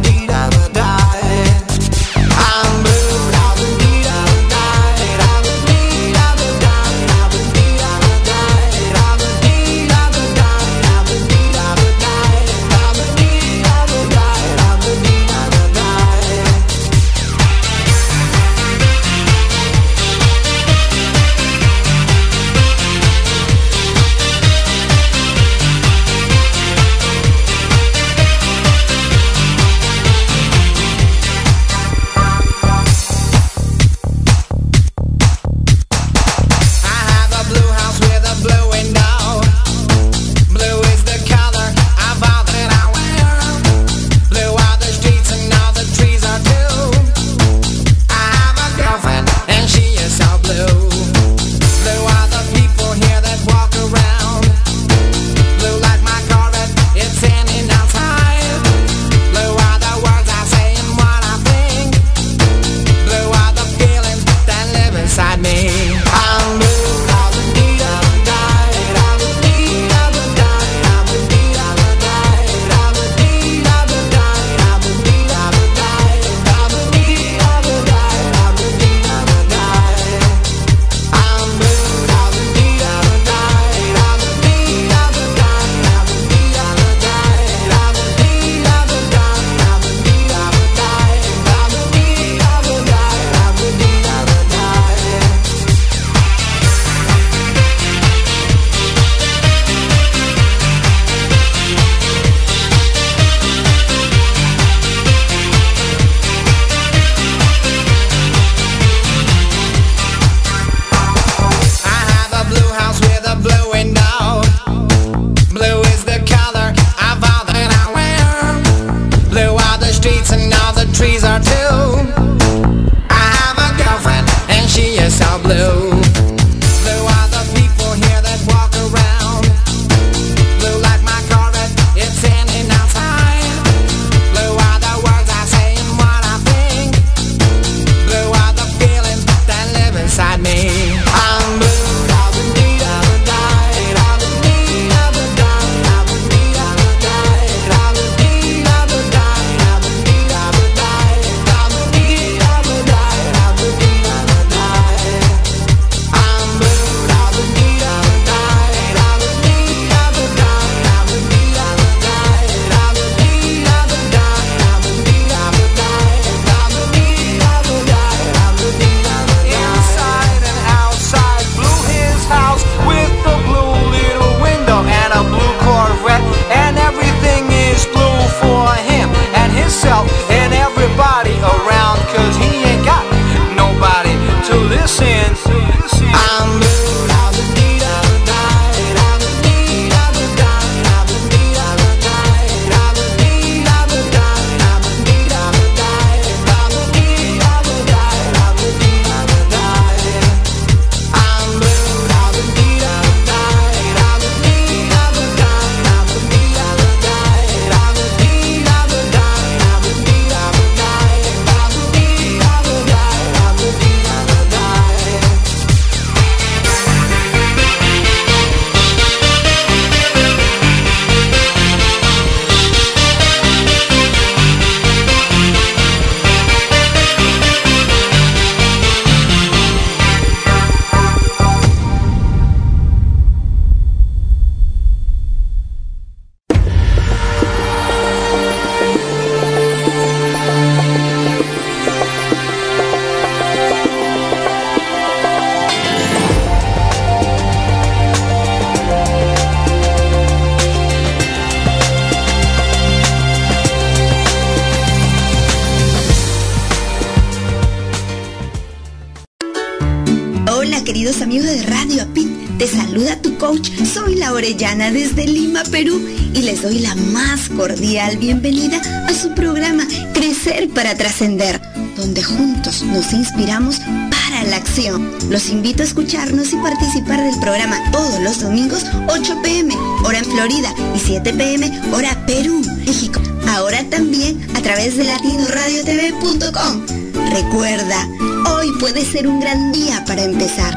Speaker 13: Hola queridos amigos de Radio Apit, te saluda tu coach, soy la Orellana desde Lima, Perú, y les doy la más cordial bienvenida a su programa Crecer para Trascender, donde juntos nos inspiramos para la acción. Los invito a escucharnos y participar del programa todos los domingos, 8 p.m. hora en Florida y 7 p.m. hora Perú, México. Ahora también a través de latinoradiotv.com. Recuerda, hoy puede ser un gran día para empezar.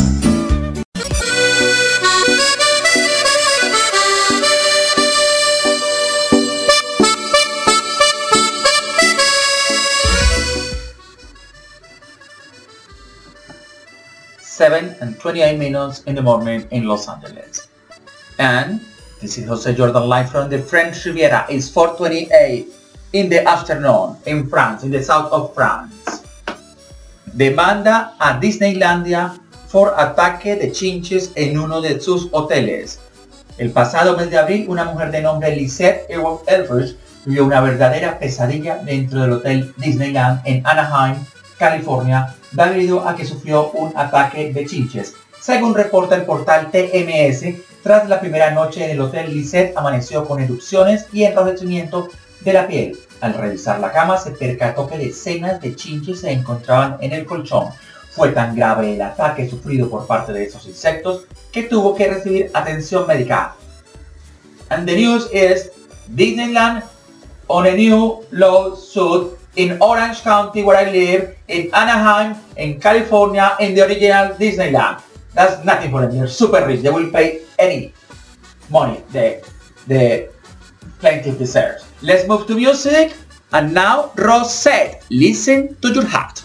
Speaker 4: Seven and 28 minutes in the morning in Los Angeles. And this is Jose Jordan live from the French Riviera. It's 4:28 in the afternoon in France, in the south of France. Demanda a Disneylandia por ataque de chinches en uno de sus hoteles. El pasado mes de abril, una mujer de nombre Lisette Eldridge vivió una verdadera pesadilla dentro del hotel Disneyland en Anaheim, California, debido a que sufrió un ataque de chinches. Según reporta el portal TMS, tras la primera noche en el hotel, Lisette amaneció con erupciones y enrojecimiento de la piel. Al revisar la cama, se percató que decenas de chinches se encontraban en el colchón. Fue tan grave el ataque sufrido por parte de esos insectos que tuvo que recibir atención médica. And the news is Disneyland on a new lawsuit in Orange County, where I live, in Anaheim, in California, in the original Disneyland. That's nothing for them. They're super rich. They will pay any money the plaintiff deserves. Let's move to music. And now, Rosette, listen to your heart.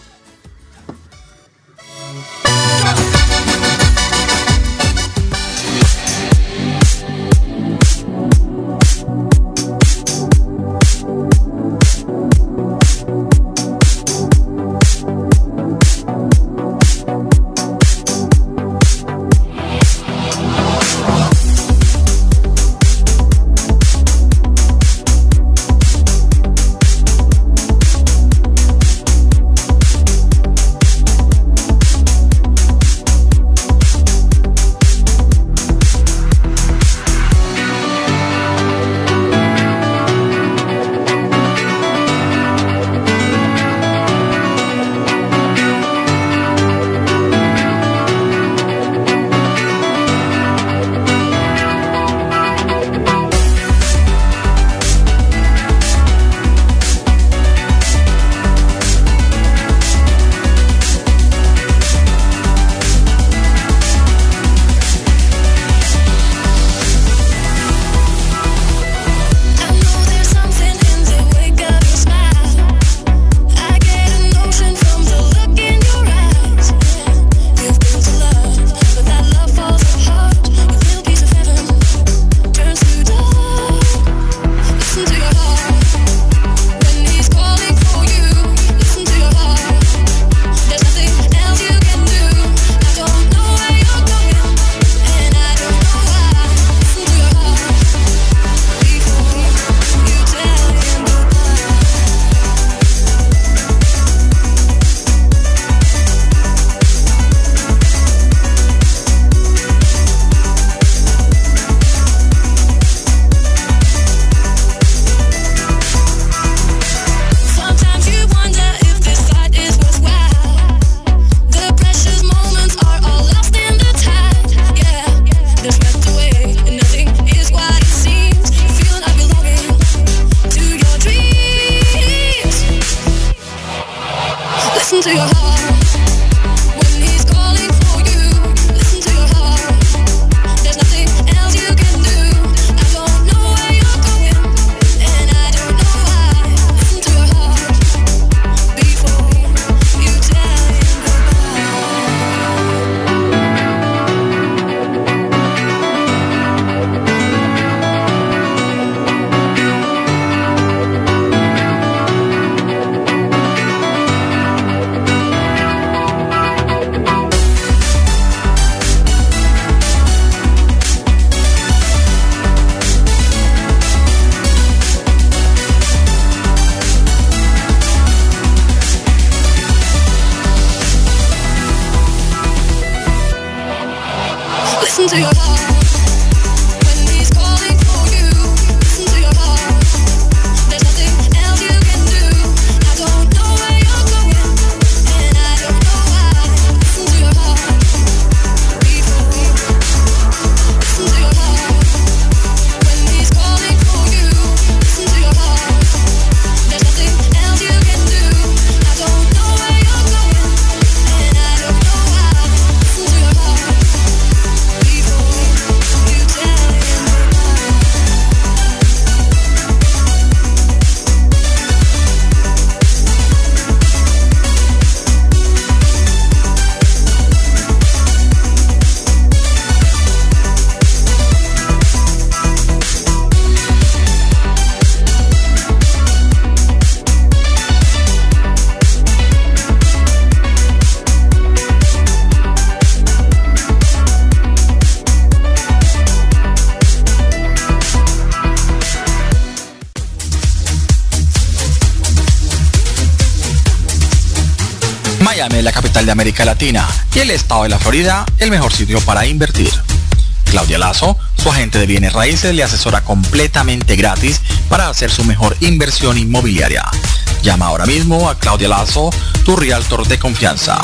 Speaker 1: Miami es la capital de América Latina y el estado de la Florida el mejor sitio para invertir. Claudia Lazo, su agente de bienes raíces, le asesora completamente gratis para hacer su mejor inversión inmobiliaria. Llama ahora mismo a Claudia Lazo, tu realtor de confianza,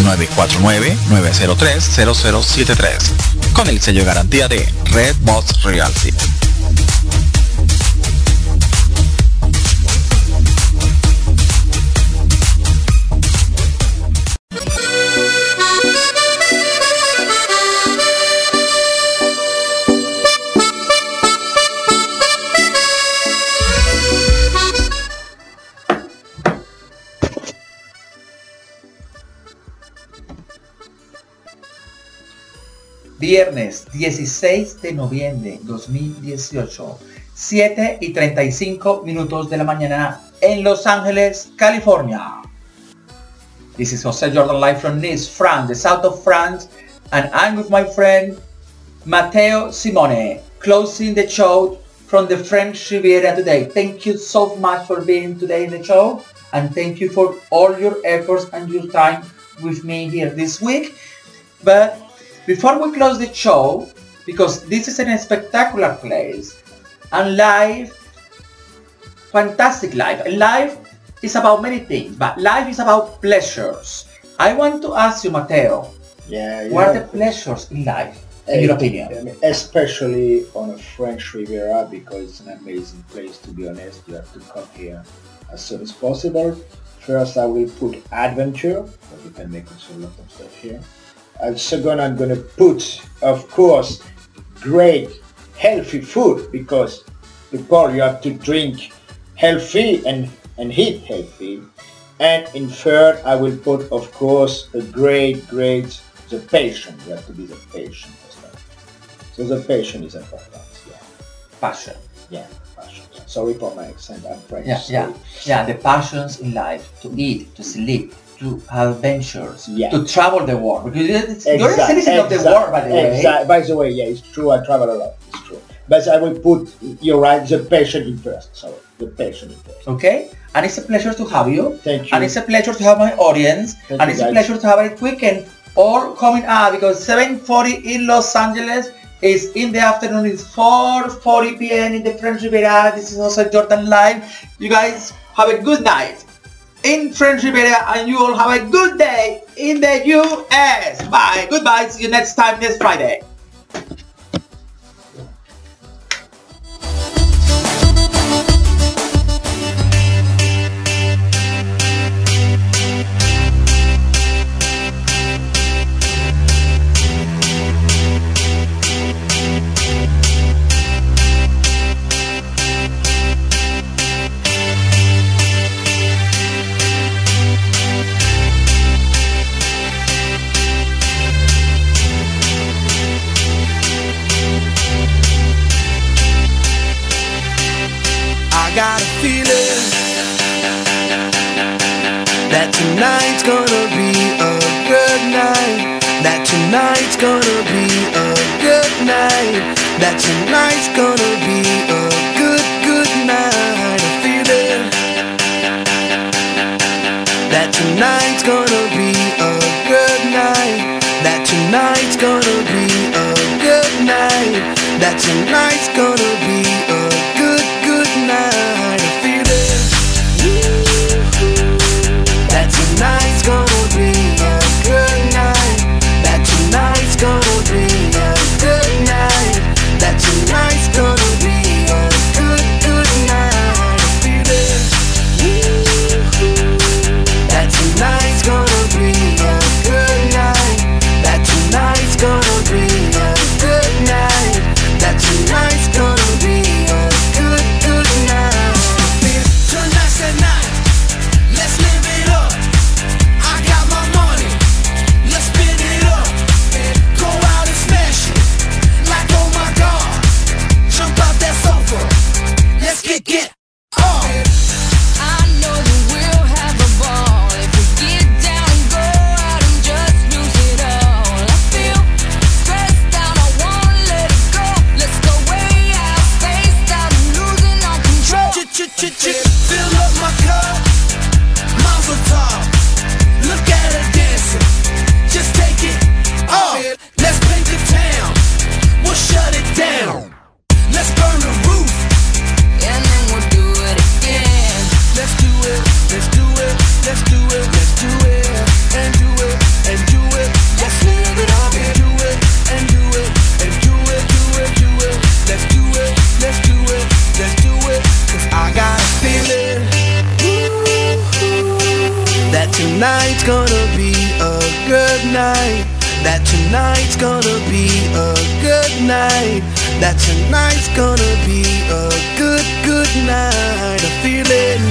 Speaker 1: 949-903-0073, con el sello de garantía de Red Box Realty.
Speaker 4: Viernes 16 de noviembre 2018, 7:35 de la mañana en Los Ángeles, California. This is Jose Jordan live from Nice, France, the south of France, and I'm with my friend Matteo Simone, closing the show from the French Riviera today. Thank you so much for being today in the show, and thank you for all your efforts and your time with me here this week. But before we close the show, because this is a spectacular place, and life, fantastic life, and life is about many things, but life is about pleasures. I want to ask you, Matteo, what are the pleasures in life, in your opinion?
Speaker 2: I mean, especially on a French Riviera, because it's an amazing place, to be honest. You have to come here as soon as possible. First, I will put adventure, but you can make also a lot of stuff here. And second, I'm going to put, of course, great healthy food, because people, you have to drink healthy and eat healthy. And in third, I will put, of course, a great, the patient. You have to be the patient as well. So the patient is important. Yeah.
Speaker 4: Passion.
Speaker 2: Yeah, passion. Yeah. Sorry for my accent, I'm French.
Speaker 4: Yeah, the passions in life, to eat, to sleep, to have adventures, to travel the world. Because you're a citizen of the world, by the way.
Speaker 2: By the way, yeah, it's true, I travel a lot, it's true. But I will put, you're right, the patient in first. Sorry, the patient in first.
Speaker 4: Okay, and it's a pleasure to have you.
Speaker 2: Thank you.
Speaker 4: And it's a pleasure to have my audience.
Speaker 2: Thank
Speaker 4: and
Speaker 2: you,
Speaker 4: it's
Speaker 2: guys.
Speaker 4: a pleasure to have it weekend all coming up, because 7:40 in Los Angeles is in the afternoon. It's 4:40 p.m. in the French Riviera. This is also Jordan Live. You guys have a good night in French Riviera, and you all have a good day in the US. Bye. Goodbye. See you next time, next Friday.
Speaker 7: I got a feeling that tonight's gonna be a good night. That tonight's gonna be a good night. That tonight's gonna be a good night. A feeling that tonight's gonna be a good night. That tonight's gonna be a good night. That tonight's gonna be a good night. A feeling that tonight's gonna be a good night. That tonight's gonna be a good night. That tonight's gonna be a good night. A feeling that tonight's gonna be a good night. That tonight's gonna be a good night. That tonight's gonna tonight's gonna be a good night. That tonight's gonna be a good night. That tonight's gonna be a good, good night. I feel it.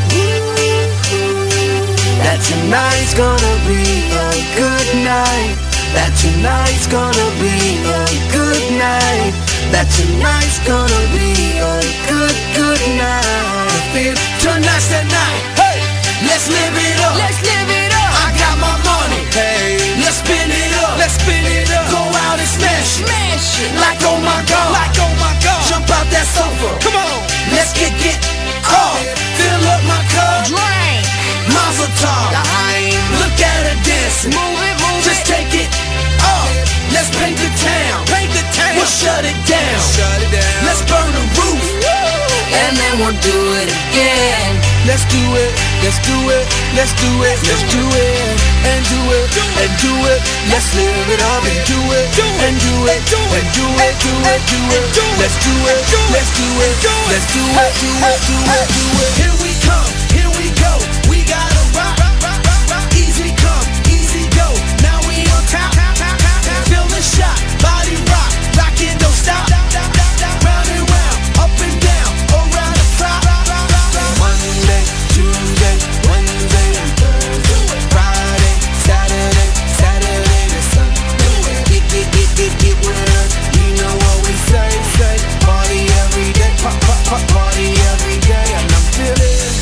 Speaker 7: That tonight's gonna be a good night. That tonight's gonna be a good night. That tonight's gonna be a good, good night. I feel tonight's the night. Hey, let's live it up. Let's live it up. I got my money. Hey, let's spin it up. Let's spin it up. Go out and smash it. Smash it. Like oh my god. Like oh my god. Jump out that sofa. Come on. Let's get off. Fill up my cup. Drink. Mazel tov. Look at her dancing. Move it, move just it. Just take it off. Let's paint the town. Paint the town. We'll shut it down. Shut it down. Let's burn the roof. And then we'll do it again. Let's do it. Let's do it. Let's do it. Let's do it. And do it. And do it. Let's live it up and do it. And do it. And do it. Do it. Do it. Let's do it. Let's do it. Let's do it. Do it. Do it. Do it. Here we come. Here we go. We gotta rock. Easy come. Easy go. Now we on top. Feel the shot. Body rock. Rockin', don't stop. Round and round. Up and down. Around the clock. Monday, Tuesday, Wednesday, and Thursday, Friday, Saturday, Saturday to Sunday. Get with us. You know what we say. Party every day. Party every day. And I'm feeling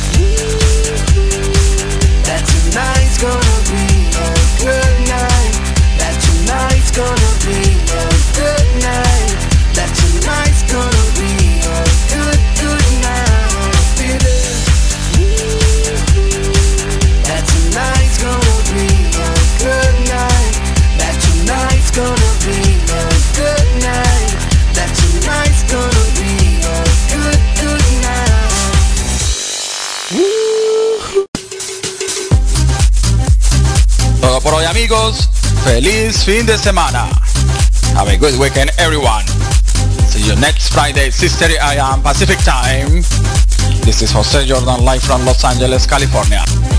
Speaker 7: that tonight's gonna be a good night. That tonight's gonna be a good night. That tonight's gonna be a good, good night. Feel it. That tonight's gonna be a good night. That tonight's gonna be a good night. That tonight's gonna be a good, good night.
Speaker 1: Todo por hoy, amigos. Feliz fin de semana. Have a good weekend, everyone. See you next Friday, 6:30 a.m. Pacific Time. This is Jose Jordan live from Los Angeles, California.